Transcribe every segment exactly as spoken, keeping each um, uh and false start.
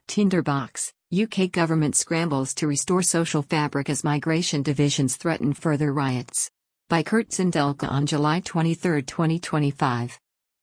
Tinderbox, U K government scrambles to restore social fabric as migration divisions threaten further riots. By Kurt Sindelka on July twenty-third, twenty twenty-five.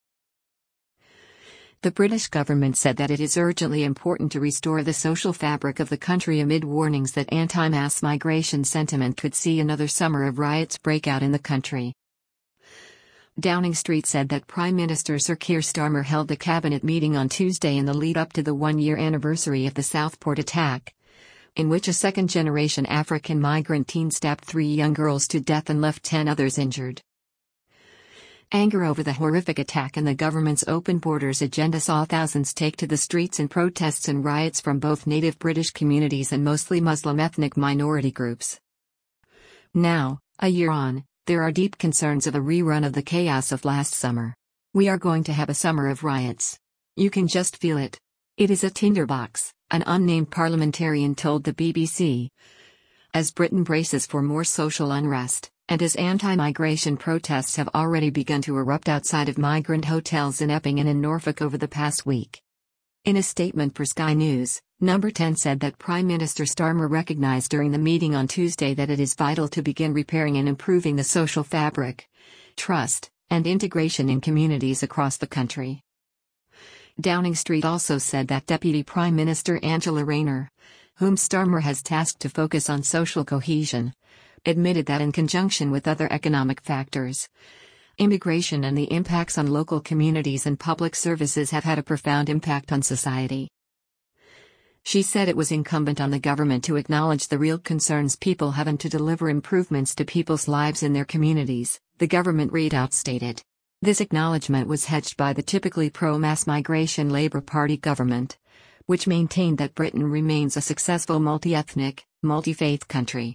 The British government said that it is urgently important to restore the social fabric of the country amid warnings that anti-mass migration sentiment could see another summer of riots break out in the country. Downing Street said that Prime Minister Sir Keir Starmer held a cabinet meeting on Tuesday in the lead-up to the one-year anniversary of the Southport attack, in which a second-generation African migrant teen stabbed three young girls to death and left ten others injured. Anger over the horrific attack and the government's open borders agenda saw thousands take to the streets in protests and riots from both native British communities and mostly Muslim ethnic minority groups. Now, a year on, there are deep concerns of a rerun of the chaos of last summer. We are going to have a summer of riots. You can just feel it. It is a tinderbox, an unnamed parliamentarian told the B B C. As Britain braces for more social unrest, and as anti-migration protests have already begun to erupt outside of migrant hotels in Epping and in Norfolk over the past week. In a statement for Sky News, Number ten said that Prime Minister Starmer recognized during the meeting on Tuesday that it is vital to begin repairing and improving the social fabric, trust, and integration in communities across the country. Downing Street also said that Deputy Prime Minister Angela Rayner, whom Starmer has tasked to focus on social cohesion, admitted that in conjunction with other economic factors, immigration and the impacts on local communities and public services have had a profound impact on society. She said it was incumbent on the government to acknowledge the real concerns people have and to deliver improvements to people's lives in their communities, the government readout stated. This acknowledgement was hedged by the typically pro-mass migration Labour Party government, which maintained that Britain remains a successful multi-ethnic, multi-faith country.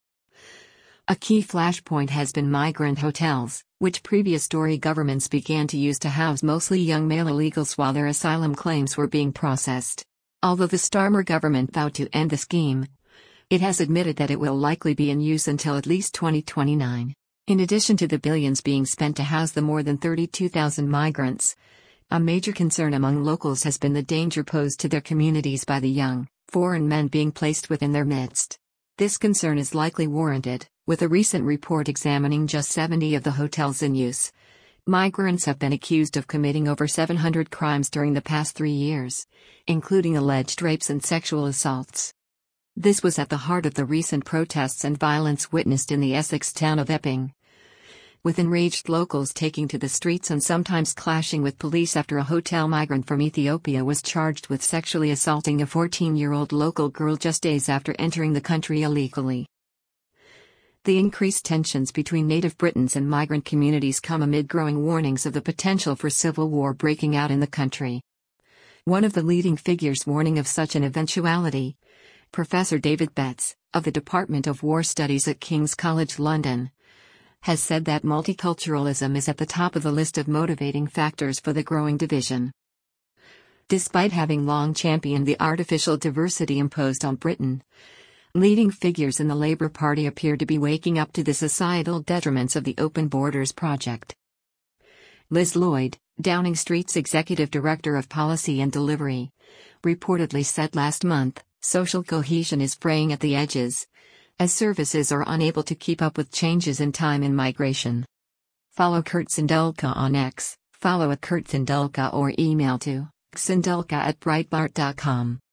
A key flashpoint has been migrant hotels, which previous Tory governments began to use to house mostly young male illegals while their asylum claims were being processed. Although the Starmer government vowed to end the scheme, it has admitted that it will likely be in use until at least twenty twenty-nine. In addition to the billions being spent to house the more than thirty-two thousand migrants, a major concern among locals has been the danger posed to their communities by the young, foreign men being placed within their midst. This concern is likely warranted, with a recent report examining just seventy of the hotels in use. Migrants have been accused of committing over seven hundred crimes during the past three years, including alleged rapes and sexual assaults. This was at the heart of the recent protests and violence witnessed in the Essex town of Epping, with enraged locals taking to the streets and sometimes clashing with police after a hotel migrant from Ethiopia was charged with sexually assaulting a fourteen-year-old local girl just days after entering the country illegally. The increased tensions between native Britons and migrant communities come amid growing warnings of the potential for civil war breaking out in the country. One of the leading figures warning of such an eventuality, Professor David Betts, of the Department of War Studies at King's College London, has said that multiculturalism is at the top of the list of motivating factors for the growing division. Despite having long championed the artificial diversity imposed on Britain, leading figures in the Labour Party appear to be waking up to the societal detriments of the Open Borders project. Liz Lloyd, Downing Street's Executive Director of Policy and Delivery, reportedly said last month, social cohesion is fraying at the edges, as services are unable to keep up with changes in time and migration. Follow Kurt Sindelka on X, follow at Kurt Sindelka or email to sindelka at breitbart dot com.